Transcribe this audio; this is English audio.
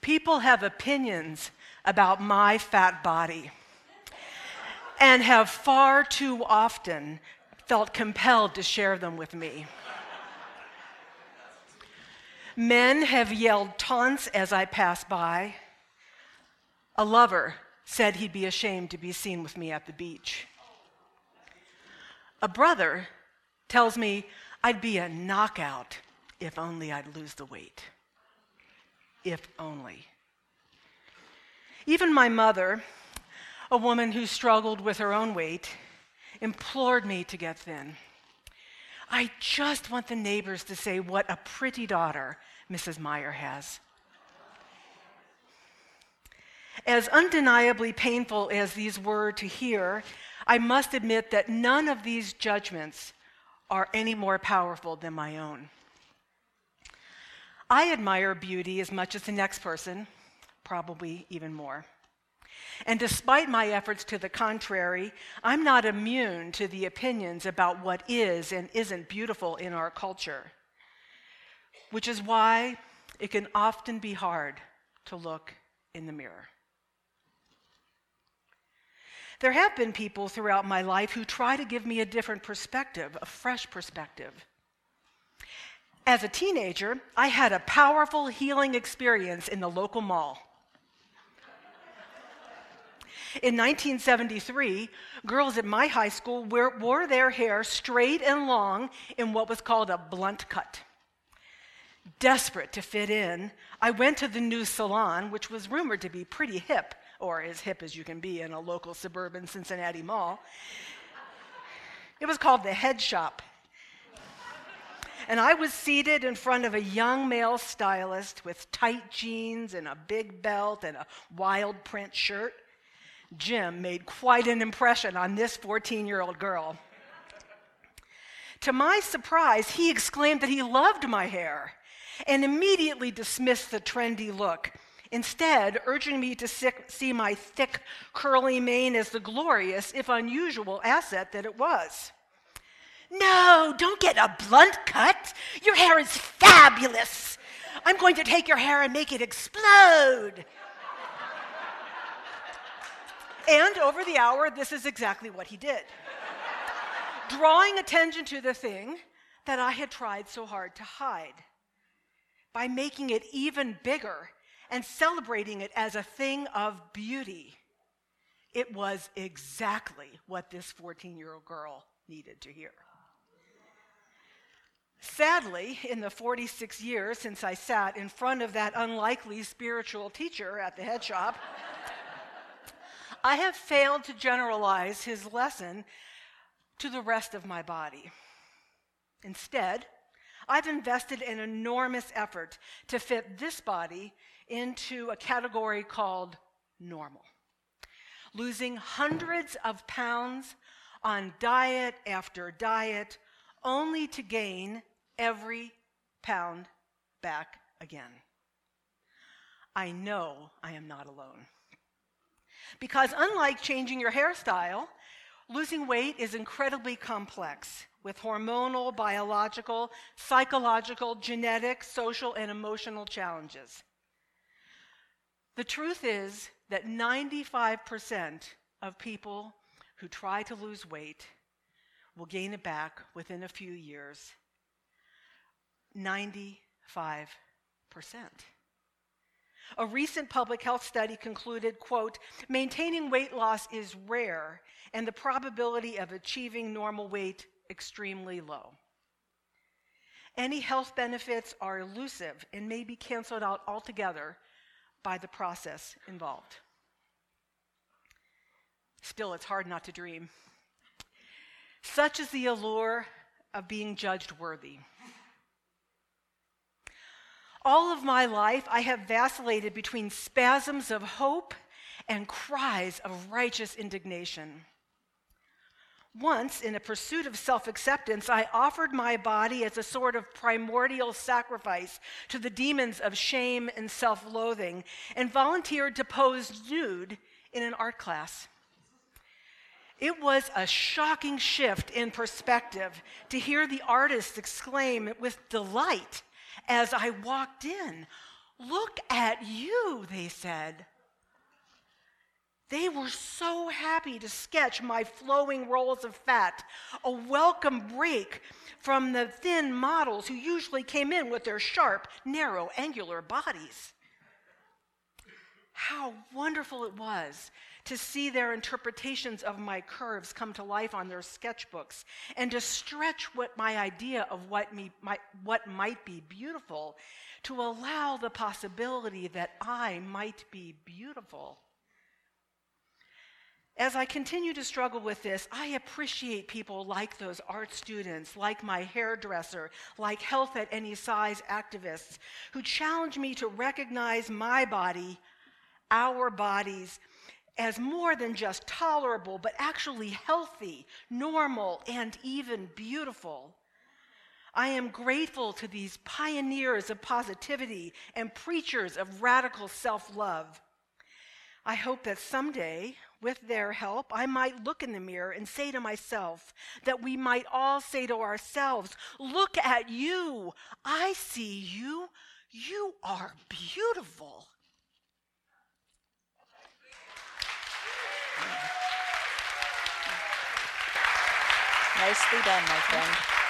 People have opinions about my fat body and have far too often felt compelled to share them with me. Men have yelled taunts as I pass by. A lover said he'd be ashamed to be seen with me at the beach. A brother tells me I'd be a knockout if only I'd lose the weight. If only. Even my mother, a woman who struggled with her own weight, implored me to get thin. I just want the neighbors to say what a pretty daughter Mrs. Meyer has. As undeniably painful as these were to hear, I must admit that none of these judgments are any more powerful than my own. I admire beauty as much as the next person, probably even more. And despite my efforts to the contrary, I'm not immune to the opinions about what is and isn't beautiful in our culture, which is why it can often be hard to look in the mirror. There have been people throughout my life who try to give me a different perspective, a fresh perspective. As a teenager, I had a powerful healing experience in the local mall. In 1973, girls at my high school wore their hair straight and long in what was called a blunt cut. Desperate to fit in, I went to the new salon, which was rumored to be pretty hip, or as hip as you can be in a local suburban Cincinnati mall. It was called the Head Shop. And I was seated in front of a young male stylist with tight jeans and a big belt and a wild print shirt. Jim made quite an impression on this 14-year-old girl. To my surprise, he exclaimed that he loved my hair and immediately dismissed the trendy look, instead urging me to see my thick, curly mane as the glorious, if unusual, asset that it was. "No, don't get a blunt cut. Your hair is fabulous. I'm going to take your hair and make it explode." And over the hour, this is exactly what he did, drawing attention to the thing that I had tried so hard to hide by making it even bigger and celebrating it as a thing of beauty. It was exactly what this 14-year-old girl needed to hear. Sadly, in the 46 years since I sat in front of that unlikely spiritual teacher at the Head Shop, I have failed to generalize his lesson to the rest of my body. Instead, I've invested an enormous effort to fit this body into a category called normal, losing hundreds of pounds on diet after diet, only to gain every pound back again. I know I am not alone. Because unlike changing your hairstyle, losing weight is incredibly complex, with hormonal, biological, psychological, genetic, social, and emotional challenges. The truth is that 95% of people who try to lose weight will gain it back within a few years. 95%. A recent public health study concluded, quote, "Maintaining weight loss is rare and the probability of achieving normal weight extremely low. Any health benefits are elusive and may be canceled out altogether by the process involved." Still, it's hard not to dream. Such is the allure of being judged worthy. All of my life, I have vacillated between spasms of hope and cries of righteous indignation. Once, in a pursuit of self-acceptance, I offered my body as a sort of primordial sacrifice to the demons of shame and self-loathing and volunteered to pose nude in an art class. It was a shocking shift in perspective to hear the artists exclaim with delight as I walked in, Look at you, they said. They were so happy to sketch my flowing rolls of fat, a welcome break from the thin models who usually came in with their sharp, narrow, angular bodies. How wonderful it was to see their interpretations of my curves come to life on their sketchbooks, and to stretch what my idea of what might be beautiful, to allow the possibility that I might be beautiful. As I continue to struggle with this, I appreciate people like those art students, like my hairdresser, like health at any size activists, who challenge me to recognize my body, our bodies, as more than just tolerable, but actually healthy, normal, and even beautiful. I am grateful to these pioneers of positivity and preachers of radical self-love. I hope that someday, with their help, I might look in the mirror and say to myself, that we might all say to ourselves, look at you, I see you, you are beautiful. Nicely done, my friend.